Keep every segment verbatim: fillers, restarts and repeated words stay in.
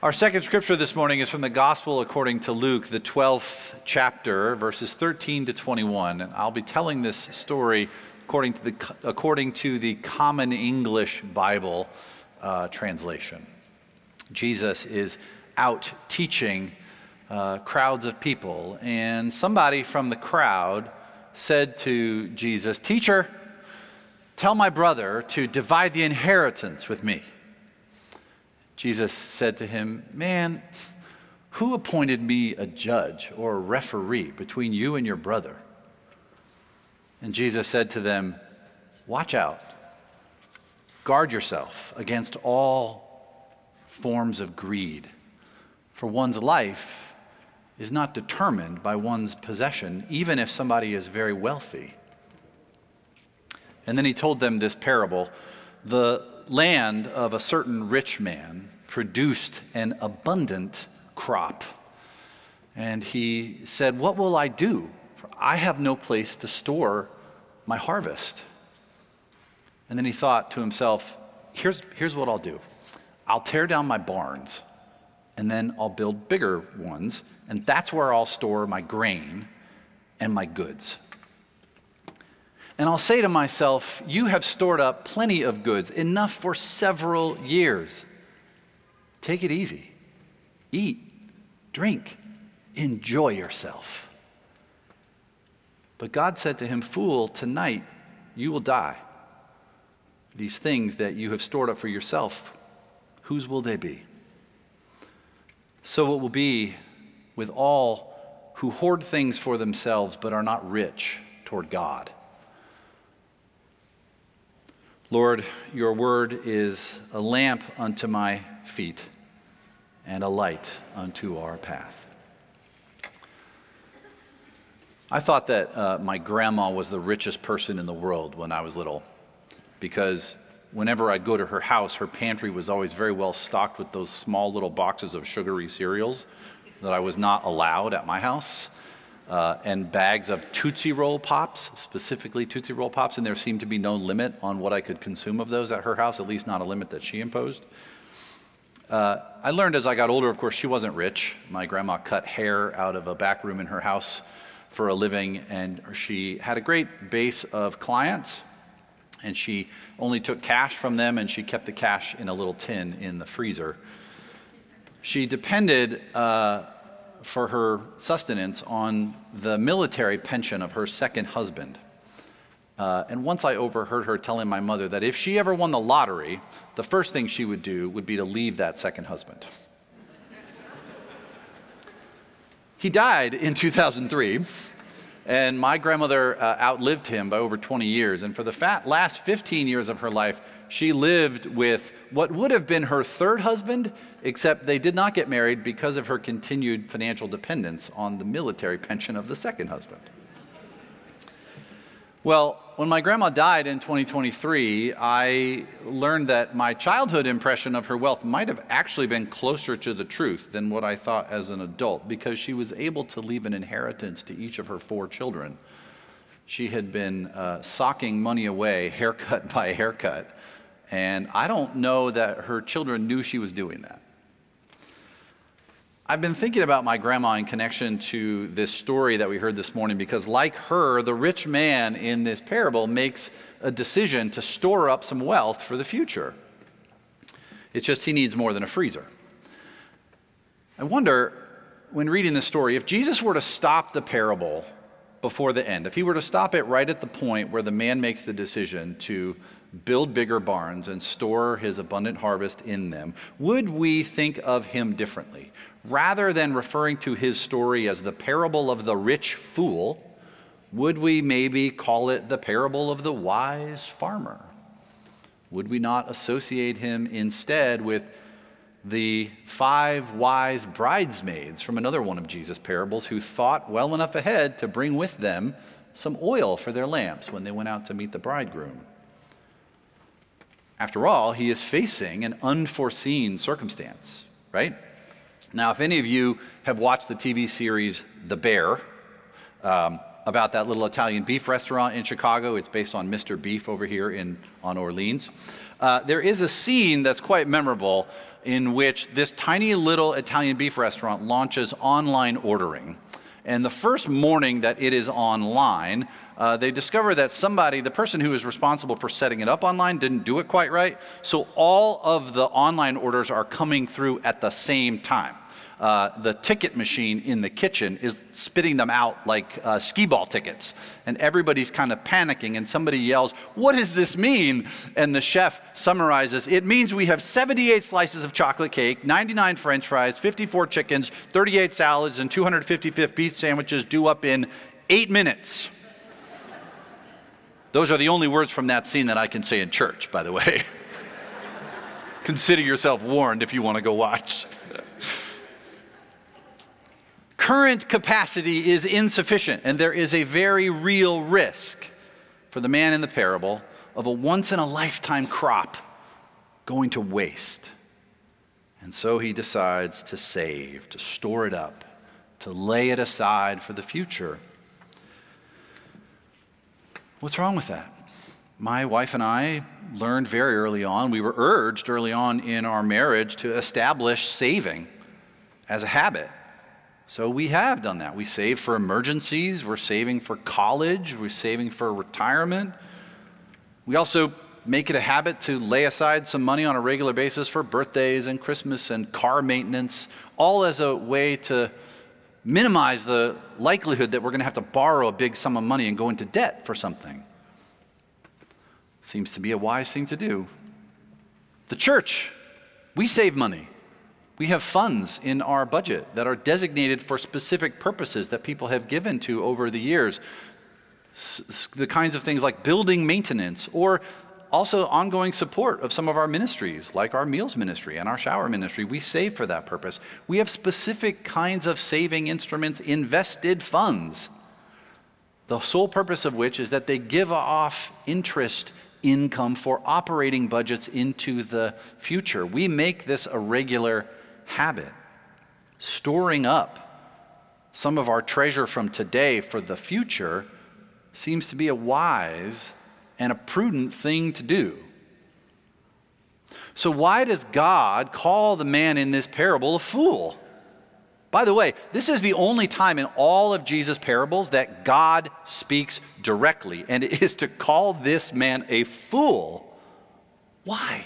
Our second scripture this morning is from the Gospel according to Luke, the twelfth chapter, verses thirteen to twenty-one. And I'll be telling this story according to the, according to the Common English Bible uh, translation. Jesus is out teaching uh, crowds of people, and somebody from the crowd said to Jesus, "Teacher, tell my brother to divide the inheritance with me." Jesus said to him, "Man, who appointed me a judge or a referee between you and your brother?" And Jesus said to them, "Watch out. Guard yourself against all forms of greed, for one's life is not determined by one's possession, even if somebody is very wealthy." And then he told them this parable. The land of a certain rich man produced an abundant crop. And he said, "What will I do? For I have no place to store my harvest." And then he thought to himself, here's, here's what I'll do. I'll tear down my barns, and then I'll build bigger ones, and that's where I'll store my grain and my goods. And I'll say to myself, you have stored up plenty of goods, enough for several years. Take it easy. Eat, drink, enjoy yourself. But God said to him, "Fool, tonight you will die. These things that you have stored up for yourself, whose will they be?" So it will be with all who hoard things for themselves but are not rich toward God. Lord, your word is a lamp unto my feet and a light unto our path. I thought that uh, my grandma was the richest person in the world when I was little, because whenever I'd go to her house, her pantry was always very well stocked with those small little boxes of sugary cereals that I was not allowed at my house. Uh, and bags of Tootsie Roll Pops, specifically Tootsie Roll Pops, and there seemed to be no limit on what I could consume of those at her house, at least not a limit that she imposed. Uh, I learned as I got older, of course, she wasn't rich. My grandma cut hair out of a back room in her house for a living, and she had a great base of clients, and she only took cash from them, and she kept the cash in a little tin in the freezer. She depended uh, for her sustenance on the military pension of her second husband. Uh, and once I overheard her telling my mother that if she ever won the lottery, the first thing she would do would be to leave that second husband. He died in two thousand three, and my grandmother uh, outlived him by over twenty years. And for the fat last fifteen years of her life, she lived with what would have been her third husband, except they did not get married because of her continued financial dependence on the military pension of the second husband. Well, when my grandma died in twenty twenty-three, I learned that my childhood impression of her wealth might have actually been closer to the truth than what I thought as an adult, because she was able to leave an inheritance to each of her four children. She had been uh, socking money away, haircut by haircut, and I don't know that her children knew she was doing that. I've been thinking about my grandma in connection to this story that we heard this morning, because like her, the rich man in this parable makes a decision to store up some wealth for the future. It's just he needs more than a freezer. I wonder, when reading this story, if Jesus were to stop the parable before the end, if he were to stop it right at the point where the man makes the decision to build bigger barns and store his abundant harvest in them, would we think of him differently? Rather than referring to his story as the parable of the rich fool, would we maybe call it the parable of the wise farmer? Would we not associate him instead with the five wise bridesmaids from another one of Jesus' parables who thought well enough ahead to bring with them some oil for their lamps when they went out to meet the bridegroom? After all, he is facing an unforeseen circumstance, right? Now, if any of you have watched the T V series The Bear, um, about that little Italian beef restaurant in Chicago, it's based on Mister Beef over here in on Orleans, uh, there is a scene that's quite memorable in which this tiny little Italian beef restaurant launches online ordering. And the first morning that it is online, uh, they discover that somebody, the person who is responsible for setting it up online, didn't do it quite right. So all of the online orders are coming through at the same time. Uh, the ticket machine in the kitchen is spitting them out like uh, skee ball tickets. And everybody's kind of panicking, and somebody yells, "What does this mean?" And the chef summarizes, "It means we have seventy-eight slices of chocolate cake, ninety-nine French fries, fifty-four chickens, thirty-eight salads, and two hundred fifty-five beef sandwiches due up in eight minutes. Those are the only words from that scene that I can say in church, by the way. Consider yourself warned if you want to go watch. Current capacity is insufficient, and there is a very real risk for the man in the parable of a once-in-a-lifetime crop going to waste. And so he decides to save, to store it up, to lay it aside for the future. What's wrong with that? My wife and I learned very early on, we were urged early on in our marriage to establish saving as a habit. So we have done that. We save for emergencies, we're saving for college, we're saving for retirement. We also make it a habit to lay aside some money on a regular basis for birthdays and Christmas and car maintenance, all as a way to minimize the likelihood that we're going to have to borrow a big sum of money and go into debt for something. Seems to be a wise thing to do. The church, we save money. We have funds in our budget that are designated for specific purposes that people have given to over the years. S- the kinds of things like building maintenance, or also ongoing support of some of our ministries, like our meals ministry and our shower ministry. We save for that purpose. We have specific kinds of saving instruments, invested funds, the sole purpose of which is that they give off interest income for operating budgets into the future. We make this a regular habit. Storing up some of our treasure from today for the future seems to be a wise and a prudent thing to do. So why does God call the man in this parable a fool? By the way, this is the only time in all of Jesus' parables that God speaks directly, and it is to call this man a fool. Why?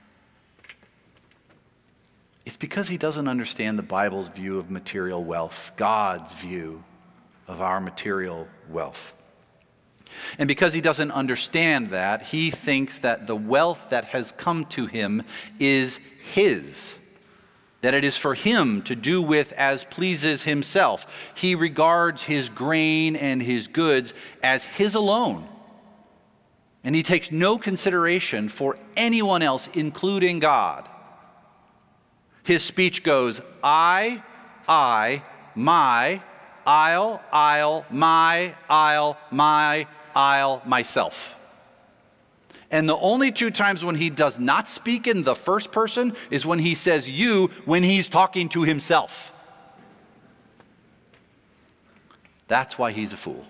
It's because he doesn't understand the Bible's view of material wealth, God's view of our material wealth. And because he doesn't understand that, he thinks that the wealth that has come to him is his, that it is for him to do with as pleases himself. He regards his grain and his goods as his alone, and he takes no consideration for anyone else, including God. His speech goes, I, I, my, I'll, I'll, my, I'll, my, I'll, myself. And the only two times when he does not speak in the first person is when he says you, when he's talking to himself. That's why he's a fool.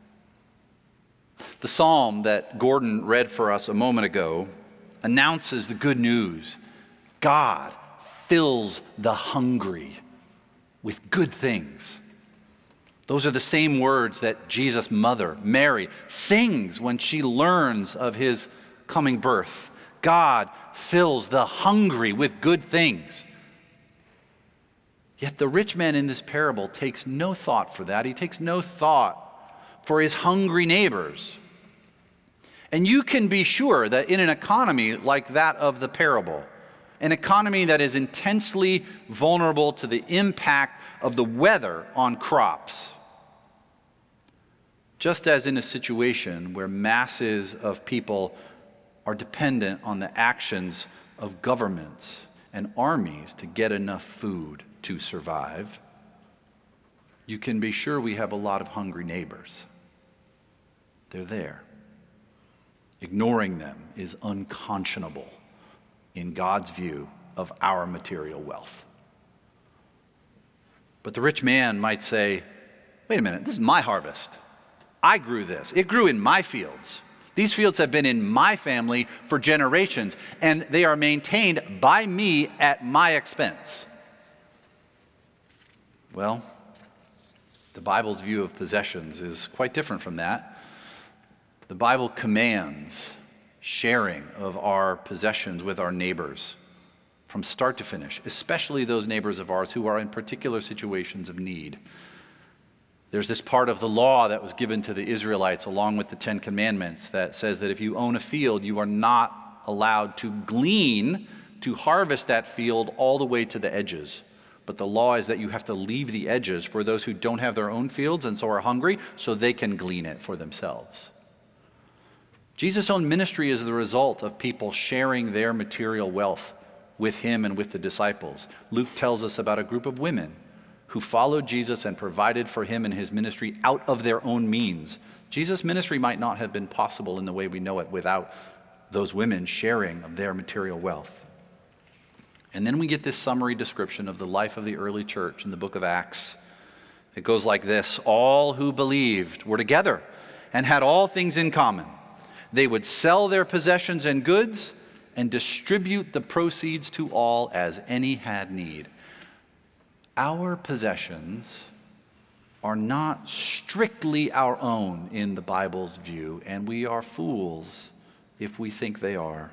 The psalm that Gordon read for us a moment ago announces the good news. God fills the hungry with good things. Those are the same words that Jesus' mother, Mary, sings when she learns of his coming birth. God fills the hungry with good things. Yet the rich man in this parable takes no thought for that. He takes no thought for his hungry neighbors. And you can be sure that in an economy like that of the parable, an economy that is intensely vulnerable to the impact of the weather on crops, just as in a situation where masses of people are dependent on the actions of governments and armies to get enough food to survive, you can be sure we have a lot of hungry neighbors. They're there. Ignoring them is unconscionable in God's view of our material wealth. But the rich man might say, wait a minute, this is my harvest. I grew this. It grew in my fields. These fields have been in my family for generations, and they are maintained by me at my expense. Well, the Bible's view of possessions is quite different from that. The Bible commands sharing of our possessions with our neighbors from start to finish, especially those neighbors of ours who are in particular situations of need. There's this part of the law that was given to the Israelites along with the Ten Commandments that says that if you own a field, you are not allowed to glean, to harvest that field all the way to the edges. But the law is that you have to leave the edges for those who don't have their own fields and so are hungry, so they can glean it for themselves. Jesus' own ministry is the result of people sharing their material wealth with him and with the disciples. Luke tells us about a group of women who followed Jesus and provided for him and his ministry out of their own means. Jesus' ministry might not have been possible in the way we know it without those women sharing of their material wealth. And then we get this summary description of the life of the early church in the book of Acts. It goes like this: all who believed were together and had all things in common. They would sell their possessions and goods and distribute the proceeds to all as any had need. Our possessions are not strictly our own in the Bible's view, and we are fools if we think they are.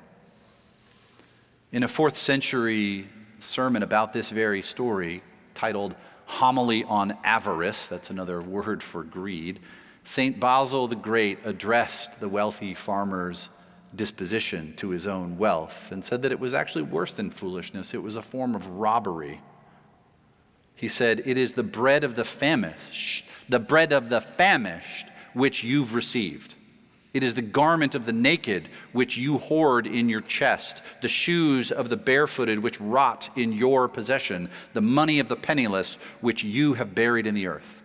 In a fourth century sermon about this very story, titled Homily on Avarice, that's another word for greed, Saint Basil the Great addressed the wealthy farmer's disposition to his own wealth and said that it was actually worse than foolishness. It was a form of robbery. He said, "It is the bread of the famished, the bread of the famished which you've received. It is the garment of the naked which you hoard in your chest, the shoes of the barefooted which rot in your possession, the money of the penniless which you have buried in the earth."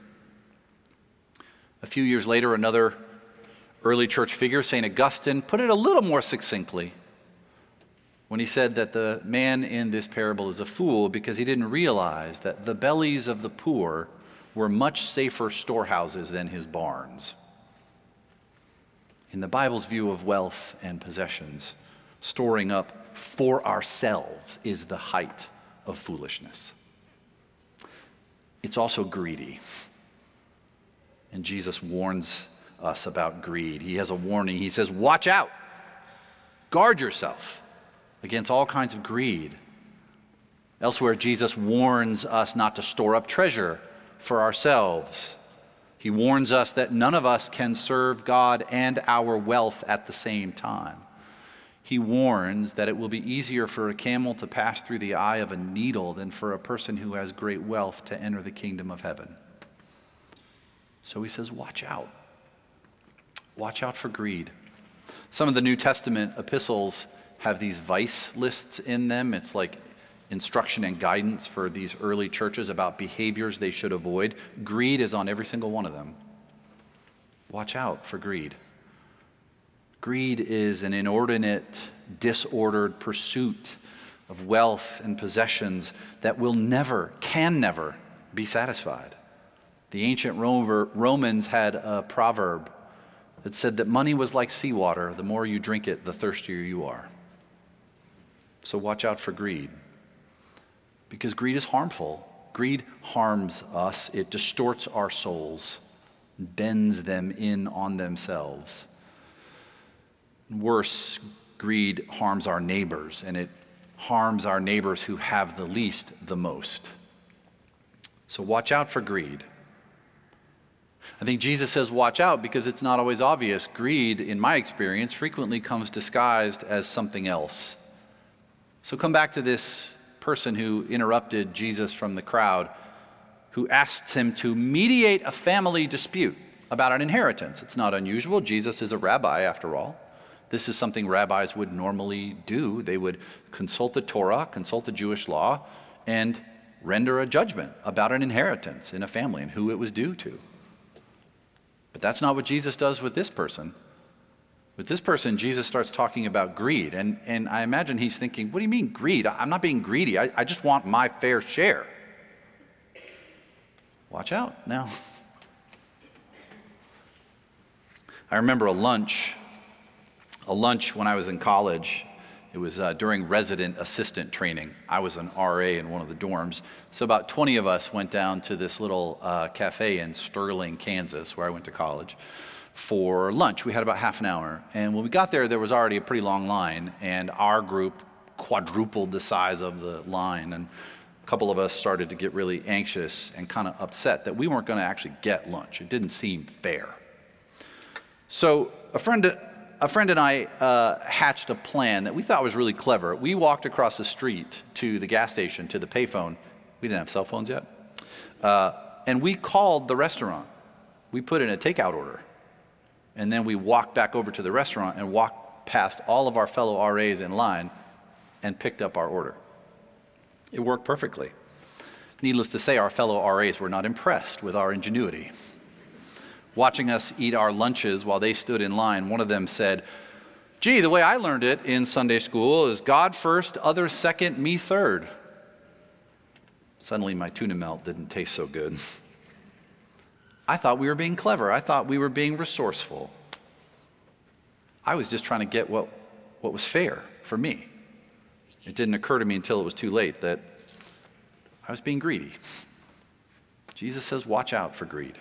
A few years later, another early church figure, Saint Augustine, put it a little more succinctly when he said that the man in this parable is a fool because he didn't realize that the bellies of the poor were much safer storehouses than his barns. In the Bible's view of wealth and possessions, storing up for ourselves is the height of foolishness. It's also greedy. And Jesus warns us about greed. He has a warning. He says, watch out. Guard yourself against all kinds of greed. Elsewhere, Jesus warns us not to store up treasure for ourselves. He warns us that none of us can serve God and our wealth at the same time. He warns that it will be easier for a camel to pass through the eye of a needle than for a person who has great wealth to enter the kingdom of heaven. So he says, watch out. Watch out for greed. Some of the New Testament epistles have these vice lists in them. It's like instruction and guidance for these early churches about behaviors they should avoid. Greed is on every single one of them. Watch out for greed. Greed is an inordinate, disordered pursuit of wealth and possessions that will never, can never be satisfied. The ancient Romans had a proverb that said that money was like seawater. The more you drink it, the thirstier you are. So watch out for greed. Because greed is harmful. Greed harms us. It distorts our souls, bends them in on themselves. Worse, greed harms our neighbors, and it harms our neighbors who have the least the most. So watch out for greed. I think Jesus says watch out because it's not always obvious. Greed, in my experience, frequently comes disguised as something else. So come back to this person who interrupted Jesus from the crowd, who asked him to mediate a family dispute about an inheritance. It's not unusual. Jesus is a rabbi, after all. This is something rabbis would normally do. They would consult the Torah, consult the Jewish law, and render a judgment about an inheritance in a family and who it was due to. But that's not what Jesus does with this person. With this person, Jesus starts talking about greed. And, and I imagine he's thinking, what do you mean greed? I'm not being greedy. I, I just want my fair share. Watch out now. I remember a lunch a lunch when I was in college. It was uh, during resident assistant training. I was an R A in one of the dorms. So about twenty of us went down to this little uh, cafe in Sterling, Kansas, where I went to college, for lunch. We had about half an hour. And when we got there, there was already a pretty long line, and our group quadrupled the size of the line. And a couple of us started to get really anxious and kind of upset that we weren't going to actually get lunch. It didn't seem fair. So a friend A friend and I uh, hatched a plan that we thought was really clever. We walked across the street to the gas station, to the payphone. We didn't have cell phones yet. Uh, and we called the restaurant. We put in a takeout order. And then we walked back over to the restaurant and walked past all of our fellow R As in line and picked up our order. It worked perfectly. Needless to say, our fellow R As were not impressed with our ingenuity. Watching us eat our lunches while they stood in line, one of them said, "Gee, the way I learned it in Sunday school is God first, others second, me third." Suddenly my tuna melt didn't taste so good. I thought we were being clever. I thought we were being resourceful. I was just trying to get what, what was fair for me. It didn't occur to me until it was too late that I was being greedy. Jesus says, watch out for greed.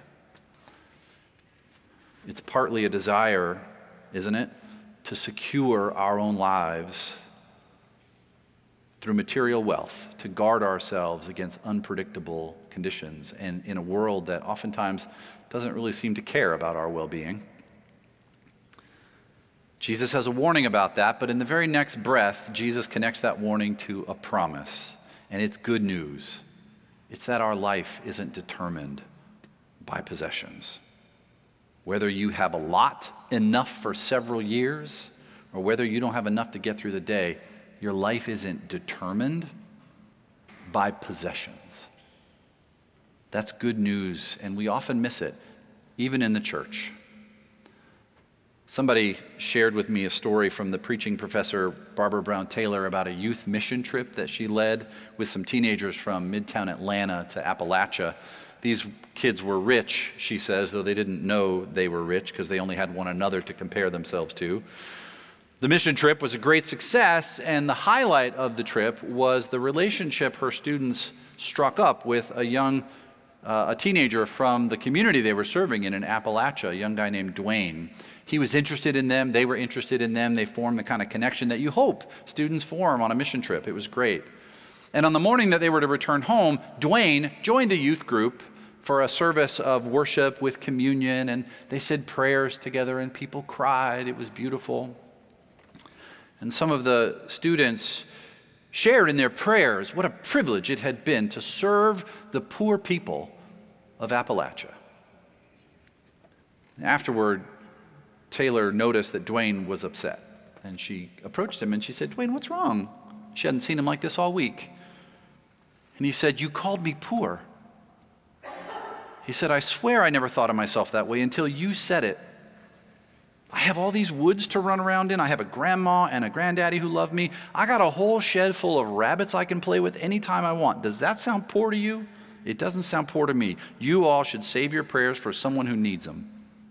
It's partly a desire, isn't it, to secure our own lives through material wealth, to guard ourselves against unpredictable conditions, and in a world that oftentimes doesn't really seem to care about our well-being. Jesus has a warning about that, but in the very next breath, Jesus connects that warning to a promise, and it's good news. It's that our life isn't determined by possessions. Whether you have a lot, enough for several years, or whether you don't have enough to get through the day, your life isn't determined by possessions. That's good news, and we often miss it, even in the church. Somebody shared with me a story from the preaching professor Barbara Brown Taylor about a youth mission trip that she led with some teenagers from Midtown Atlanta to Appalachia. These kids were rich, she says, though they didn't know they were rich because they only had one another to compare themselves to. The mission trip was a great success, and the highlight of the trip was the relationship her students struck up with a young, uh, a teenager from the community they were serving in in Appalachia, a young guy named Dwayne. He was interested in them, they were interested in them, they formed the kind of connection that you hope students form on a mission trip. It was great. And on the morning that they were to return home, Dwayne joined the youth group for a service of worship with communion, and they said prayers together, and people cried. It was beautiful. And some of the students shared in their prayers what a privilege it had been to serve the poor people of Appalachia. Afterward, Taylor noticed that Dwayne was upset, and she approached him and she said, "Dwayne, what's wrong?" She hadn't seen him like this all week. And he said, "You called me poor." He said, "I swear I never thought of myself that way until you said it. I have all these woods to run around in. I have a grandma and a granddaddy who love me. I got a whole shed full of rabbits I can play with anytime I want. Does that sound poor to you? It doesn't sound poor to me. You all should save your prayers for someone who needs them."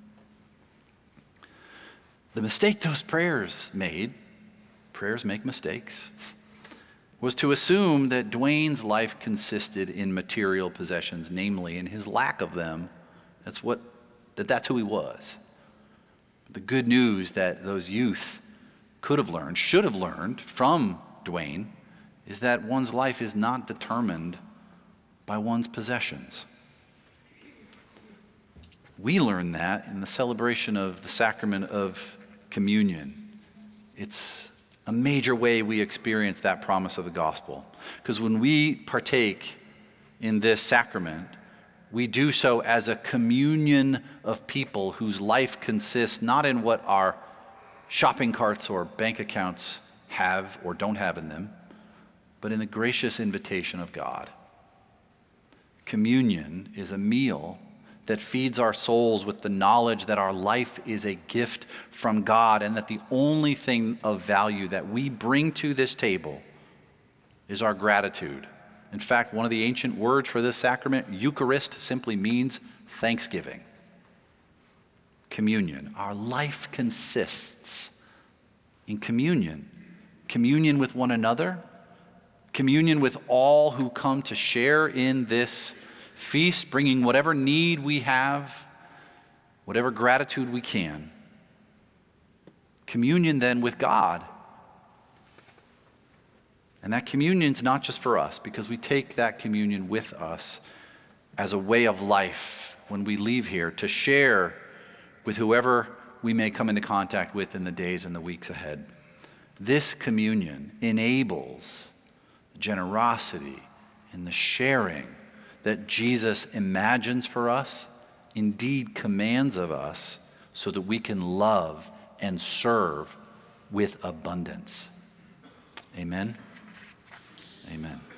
The mistake those prayers made, prayers make mistakes, was to assume that Dwayne's life consisted in material possessions, namely in his lack of them. That's what, that that's who he was. The good news that those youth could have learned, should have learned from Dwayne, is that one's life is not determined by one's possessions. We learn that in the celebration of the sacrament of communion. It's a major way we experience that promise of the gospel. Because when we partake in this sacrament, we do so as a communion of people whose life consists not in what our shopping carts or bank accounts have or don't have in them, but in the gracious invitation of God. Communion is a meal that feeds our souls with the knowledge that our life is a gift from God, and that the only thing of value that we bring to this table is our gratitude. In fact, one of the ancient words for this sacrament, Eucharist, simply means thanksgiving. Communion. Our life consists in communion. Communion with one another, communion with all who come to share in this feast, bringing whatever need we have, whatever gratitude we can. Communion then with God. And that communion's not just for us, because we take that communion with us as a way of life when we leave here to share with whoever we may come into contact with in the days and the weeks ahead. This communion enables generosity and the sharing that Jesus imagines for us, indeed commands of us, so that we can love and serve with abundance. Amen. Amen.